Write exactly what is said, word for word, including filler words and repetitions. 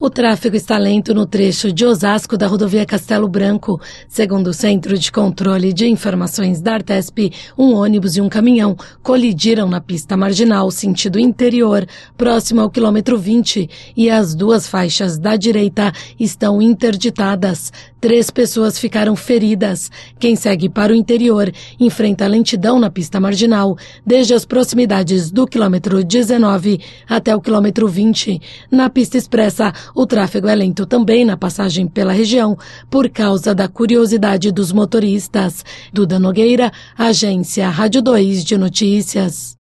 O tráfego está lento no trecho de Osasco da rodovia Castelo Branco. Segundo o Centro de Controle de Informações da Artesp, um ônibus e um caminhão colidiram na pista marginal sentido interior, próximo ao quilômetro vinte, e as duas faixas da direita estão interditadas. Três pessoas ficaram feridas. Quem segue para o interior enfrenta lentidão na pista marginal, desde as proximidades do quilômetro dezenove até o quilômetro vinte. Na pista expressa, o tráfego é lento também na passagem pela região, por causa da curiosidade dos motoristas. Duda Nogueira, Agência Rádio dois de Notícias.